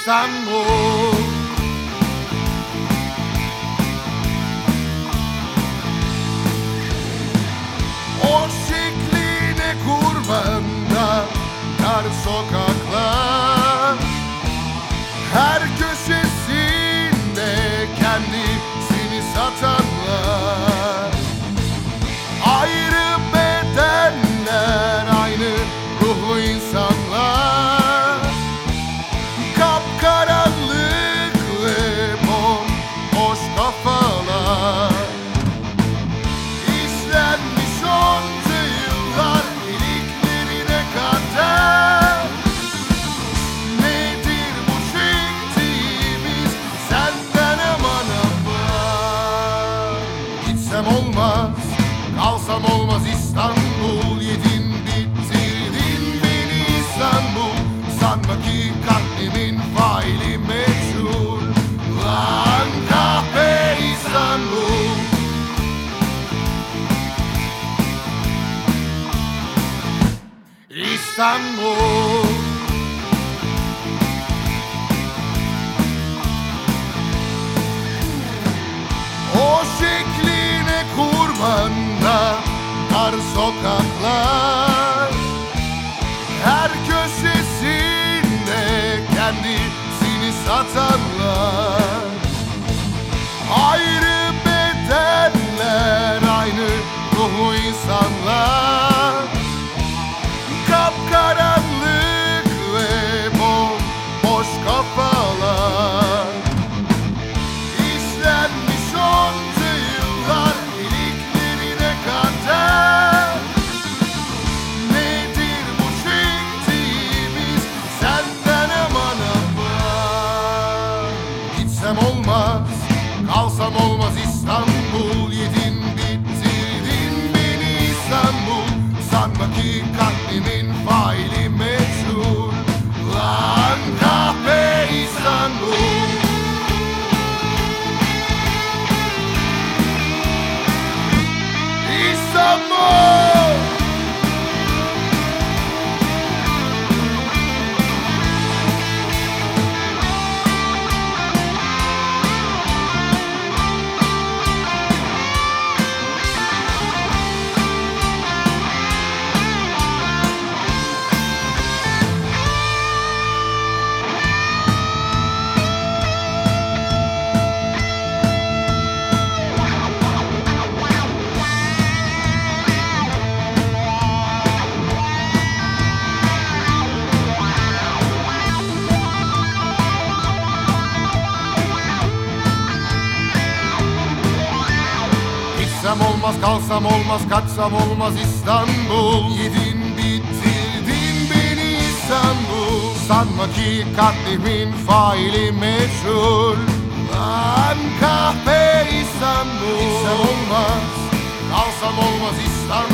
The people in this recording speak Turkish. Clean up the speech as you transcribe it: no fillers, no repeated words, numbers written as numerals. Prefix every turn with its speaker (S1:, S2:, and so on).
S1: İstanbul. O şekline kurbanında dar sokaklar, her köşesinde kendisini satanlar, ayrı bedenler, aynı ruhlu insanlar, kapkaranlık ve bomboş kafalar. İşlenmiş onca yıllar iliklerine kadar. Nedir bu çektiğimiz senden aman aman. Gitsem olmaz, kalsam olmaz İstanbul. Yedin bitirdin beni İstanbul. Sanma ki katlimin faili meçhul. Lan kahpe İstanbul. İstanbul. O şekline kurbanında dar sokaklar, her köşesinde kendisini satanlar, ayrı bedenler, aynı ruhlu insanlar, kapkaranlık ve bomboş kafalar. İşlenmiş onca yıllar iliklerine kadar. Nedir bu çektiğimiz senden aman aman. Gitsem olmaz, kalsam olmaz İstanbul. Yedin bitirdin beni İstanbul. Sanma ki katlimin faili meçhul. Lan kahpe İstanbul. İstanbul. Gitsem olmaz, kalsam olmaz, kaçsam olmaz İstanbul. Yedin bitirdin beni İstanbul. Sanma ki katlimin faili meçhul. Lan kahpe İstanbul. Gitsem olmaz, kalsam olmaz İstanbul.